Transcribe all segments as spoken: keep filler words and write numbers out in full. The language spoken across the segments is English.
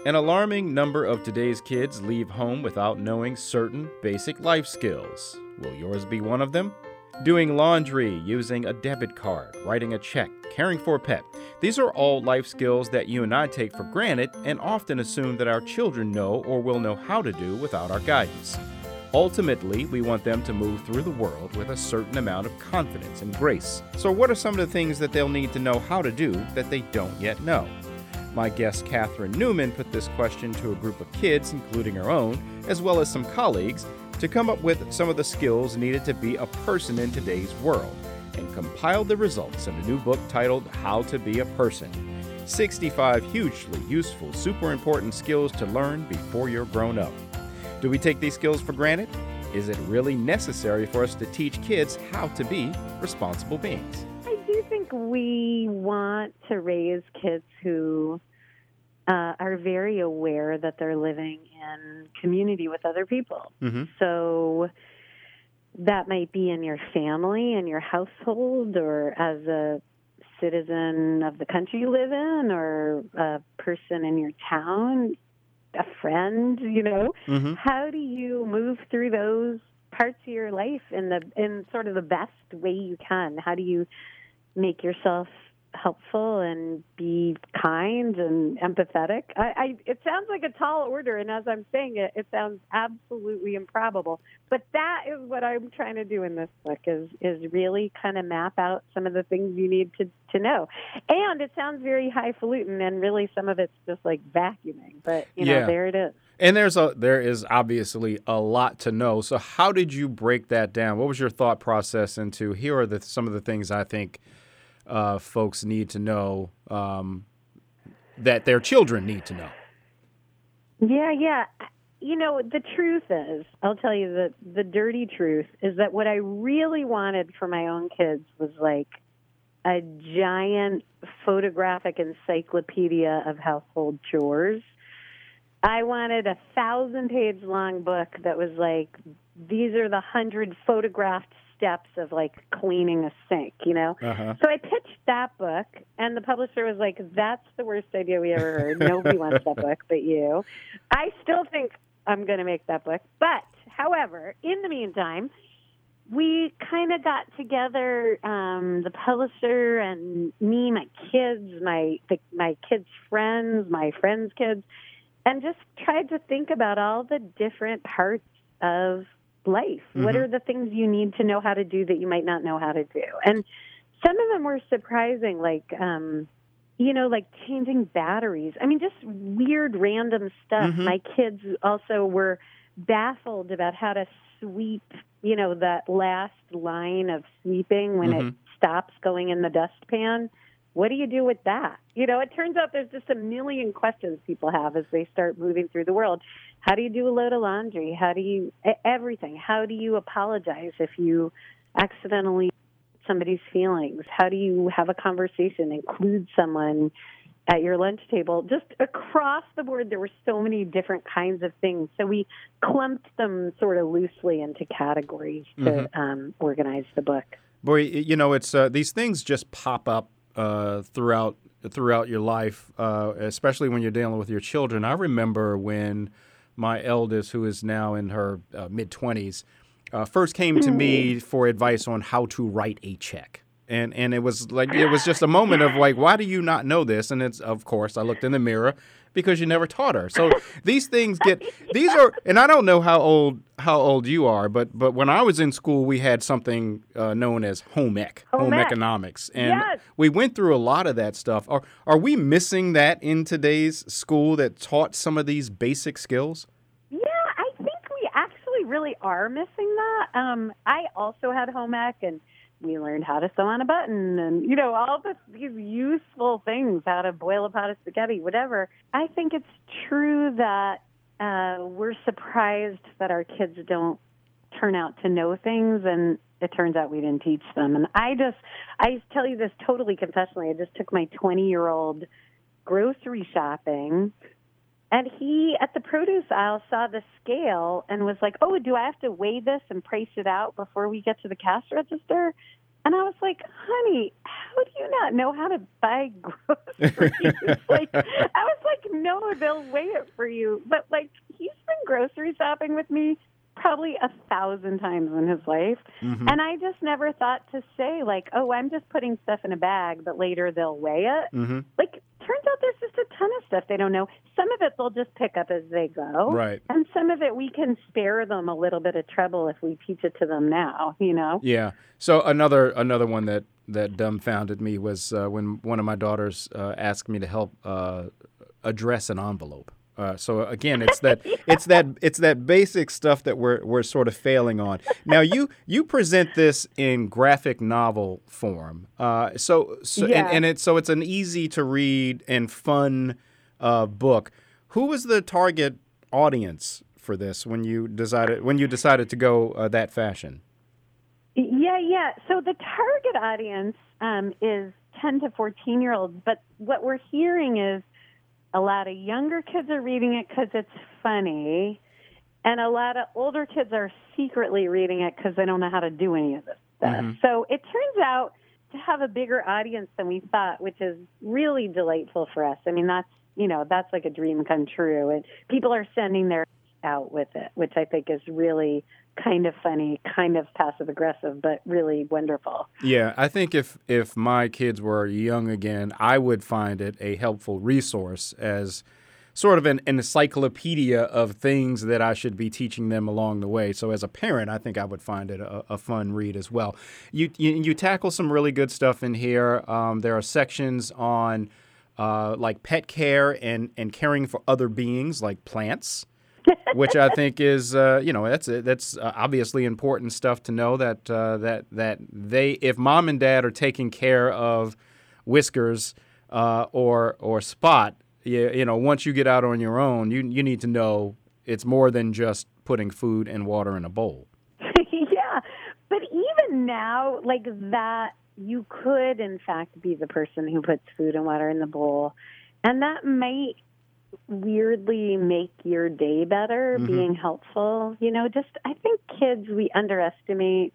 An alarming number of today's kids leave home without knowing certain basic life skills. Will yours be one of them? Doing laundry, using a debit card, writing a check, caring for a pet. These are all life skills that you and I take for granted and often assume that our children know or will know how to do without our guidance. Ultimately, we want them to move through the world with a certain amount of confidence and grace. So what are some of the things that they'll need to know how to do that they don't yet know? My guest, Catherine Newman, put this question to a group of kids, including her own, as well as some colleagues, to come up with some of the skills needed to be a person in today's world, and compiled the results in a new book titled How to Be a Person. sixty-five hugely useful, super important skills to learn before you're grown up. Do we take these skills for granted? Is it really necessary for us to teach kids how to be responsible beings? I do think we want to raise kids who uh, are very aware that they're living in community with other people. Mm-hmm. So that might be in your family, in your household, or as a citizen of the country you live in, or a person in your town, a friend, you know. Mm-hmm. How do you move through those parts of your life in the in sort of the best way you can? How do you make yourself helpful and be kind and empathetic? I, I it sounds like a tall order, and as I'm saying it, it sounds absolutely improbable. But that is what I'm trying to do in this book, is is really kind of map out some of the things you need to, to know. And it sounds very highfalutin, and really some of it's just like vacuuming. But, you know, Yeah. there it is. And there's a there is obviously a lot to know. So how did you break that down? What was your thought process into here are the some of the things I think uh, folks need to know um, that their children need to know? Yeah, yeah. You know, the truth is, I'll tell you the the dirty truth is that what I really wanted for my own kids was like a giant photographic encyclopedia of household chores. I wanted a thousand page long book that was like, these are the hundred photographed steps of like cleaning a sink, you know? Uh-huh. So I pitched that book, and the publisher was like, that's the worst idea we ever heard. Nobody wants that book but you. I still think I'm going to make that book. But, however, in the meantime, we kind of got together, um, the publisher and me, my kids, my the, my kids' friends, my friends' kids, and just tried to think about all the different parts of life. Mm-hmm. What are the things you need to know how to do that you might not know how to do? And some of them were surprising, like, um, you know, like changing batteries. I mean, just weird, random stuff. Mm-hmm. My kids also were baffled about how to sweep, you know, that last line of sweeping when mm-hmm. it stops going in the dustpan. What do you do with that? You know, it turns out there's just a million questions people have as they start moving through the world. How do you do a load of laundry? How do you, everything. How do you apologize if you accidentally hurt somebody's feelings? How do you have a conversation, include someone at your lunch table? Just across the board, there were so many different kinds of things. So we clumped them sort of loosely into categories to mm-hmm. um, organize the book. Boy, you know, it's uh, these things just pop up Uh, throughout throughout your life, uh, especially when you're dealing with your children. I remember when my eldest, who is now in her uh, mid-twenties, uh, first came to me for advice on how to write a check. And and it was like it was just a moment of like, why do you not know this? And it's, of course, I looked in the mirror because you never taught her. So these things get these are, and I don't know how old how old you are, but but when I was in school, we had something uh, known as home ec, home, home economics, and yes. we went through a lot of that stuff. Are are we missing that in today's school that taught some of these basic skills? Yeah, I think we actually really are missing that. Um, I also had home ec, and we learned how to sew on a button and, you know, all this, these useful things, how to boil a pot of spaghetti, whatever. I think it's true that uh, we're surprised that our kids don't turn out to know things, and it turns out we didn't teach them. And I just, I tell you this totally confessionally, I just took my twenty-year-old grocery shopping, and he, at the produce aisle, saw the scale and was like, oh, do I have to weigh this and price it out before we get to the cash register? And I was like, honey, how do you not know how to buy groceries? like, I was like, no know, they'll weigh it for you. But, like, he's been grocery shopping with me probably a thousand times in his life. Mm-hmm. And I just never thought to say, like, oh, I'm just putting stuff in a bag, but later they'll weigh it. Mm-hmm. Like, turns out there's just a ton of stuff they don't know. Some of it they'll just pick up as they go. Right. And some of it we can spare them a little bit of trouble if we teach it to them now, you know? Yeah. So another another one that, that dumbfounded me was uh, when one of my daughters uh, asked me to help uh, address an envelope. Uh, so again, it's that yeah. it's that it's that basic stuff that we're we're sort of failing on. Now you you present this in graphic novel form. Uh, so so yeah. and, and it's so it's an easy to read and fun uh, book. Who was the target audience for this when you decided when you decided to go uh, that fashion? Yeah, yeah. So the target audience um, is ten to fourteen year olds, but what we're hearing is a lot of younger kids are reading it because it's funny, and a lot of older kids are secretly reading it because they don't know how to do any of this stuff. Mm-hmm. So it turns out to have a bigger audience than we thought, which is really delightful for us. I mean, that's, you know, that's like a dream come true. And people are sending their out with it, which I think is really kind of funny, kind of passive aggressive, but really wonderful. Yeah, I think if if my kids were young again, I would find it a helpful resource as sort of an, an encyclopedia of things that I should be teaching them along the way. So as a parent, I think I would find it a, a fun read as well. You, you you tackle some really good stuff in here. Um, there are sections on uh, like pet care and, and caring for other beings like plants. Which I think is, uh, you know, that's that's uh, obviously important stuff to know that uh, that that they, if mom and dad are taking care of Whiskers uh, or or Spot, you, you know, once you get out on your own, you you need to know it's more than just putting food and water in a bowl. Yeah, but even now, like that, you could in fact be the person who puts food and water in the bowl, and that might weirdly make your day better, mm-hmm. being helpful. You know, just I think kids, we underestimate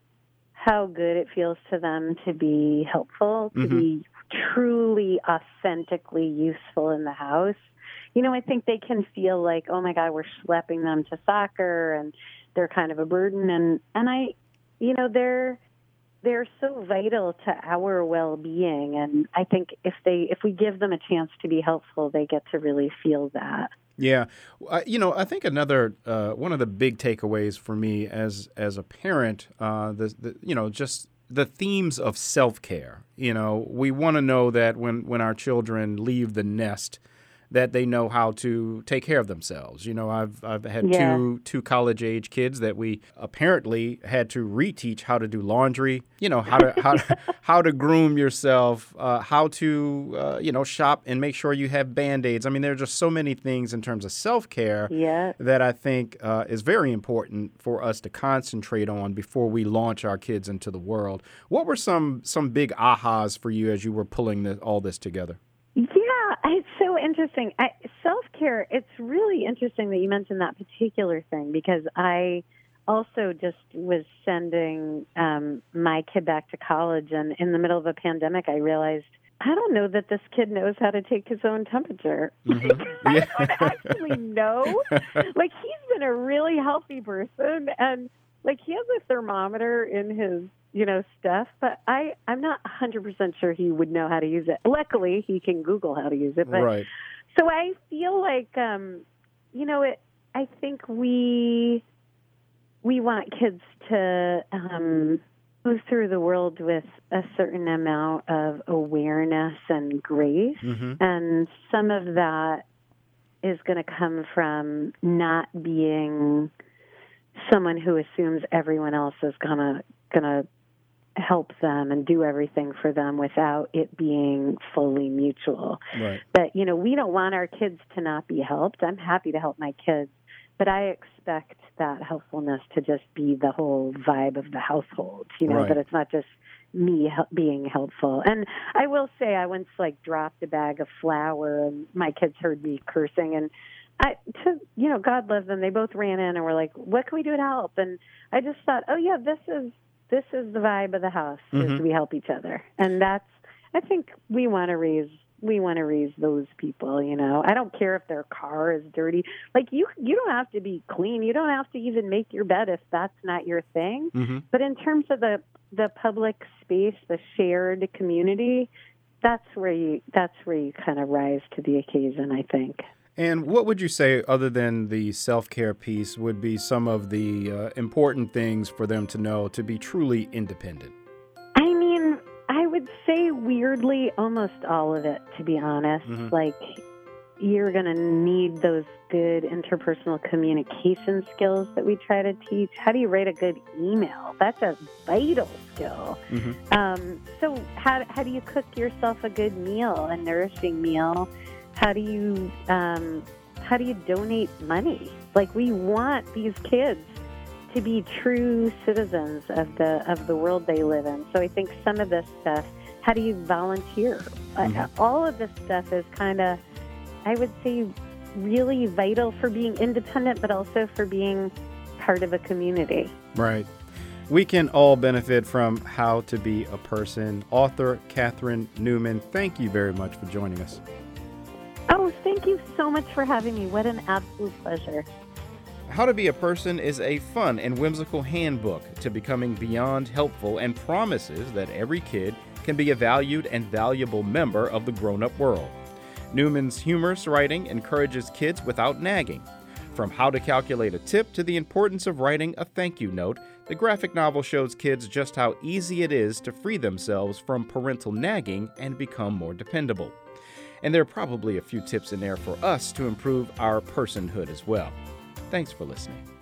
how good it feels to them to be helpful, to mm-hmm. be truly, authentically useful in the house. You know, I think they can feel like, oh my God, we're schlepping them to soccer and they're kind of a burden. And, and I, you know, they're, they're so vital to our well-being, and I think if they if we give them a chance to be helpful, they get to really feel that. Yeah, uh, you know, I think another uh, one of the big takeaways for me as as a parent, uh, the, the you know just the themes of self-care. You know, we want to know that when when our children leave the nest, that they know how to take care of themselves. You know, I've I've had yeah. two two college age kids that we apparently had to reteach how to do laundry. You know, how to how to, how to groom yourself, uh, how to uh, you know shop and make sure you have Band-Aids. I mean, there are just so many things in terms of self care yeah. that I think uh, is very important for us to concentrate on before we launch our kids into the world. What were some some big ahas for you as you were pulling this, all this together? Yeah, it's so interesting. I, self-care, it's really interesting that you mentioned that particular thing, because I also just was sending um, my kid back to college, and in the middle of a pandemic, I realized, I don't know that this kid knows how to take his own temperature. Mm-hmm. I don't actually know. Like, he's been a really healthy person, and, like, he has a thermometer in his you know, stuff, but I, I'm not one hundred percent sure he would know how to use it. Luckily, he can Google how to use it. But, right. So I feel like, um, you know, it, I think we we want kids to um, move through the world with a certain amount of awareness and grace. Mm-hmm. And some of that is going to come from not being someone who assumes everyone else is gonna gonna help them and do everything for them without it being fully mutual. Right. But, you know, we don't want our kids to not be helped. I'm happy to help my kids, but I expect that helpfulness to just be the whole vibe of the household, you know, right. that it's not just me hel- being helpful. And I will say I once, like, dropped a bag of flour, and my kids heard me cursing, and I, to, you know, God love them. They both ran in and were like, what can we do to help? And I just thought, oh, yeah, this is this is the vibe of the house, mm-hmm. is we help each other. And that's, I think we want to raise we want to raise those people, you know. I don't care if their car is dirty. Like, you you don't have to be clean. You don't have to even make your bed if that's not your thing. Mm-hmm. But in terms of the, the public space, the shared community, that's where you that's where you kind of rise to the occasion, I think. And what would you say, other than the self-care piece, would be some of the uh, important things for them to know to be truly independent? I mean, I would say weirdly almost all of it, to be honest. Mm-hmm. Like, you're going to need those good interpersonal communication skills that we try to teach. How do you write a good email? That's a vital skill. Mm-hmm. Um, so how, how do you cook yourself a good meal, a nourishing meal? How do you um, how do you donate money? Like, we want these kids to be true citizens of the of the world they live in. So I think some of this stuff, how do you volunteer? Mm-hmm. Uh, all of this stuff is kind of, I would say, really vital for being independent, but also for being part of a community. Right. We can all benefit from How to Be a Person. Author Catherine Newman, thank you very much for joining us. Oh, thank you so much for having me. What an absolute pleasure. How to Be a Person is a fun and whimsical handbook to becoming beyond helpful and promises that every kid can be a valued and valuable member of the grown-up world. Newman's humorous writing encourages kids without nagging. From how to calculate a tip to the importance of writing a thank you note, the graphic novel shows kids just how easy it is to free themselves from parental nagging and become more dependable. And there are probably a few tips in there for us to improve our personhood as well. Thanks for listening.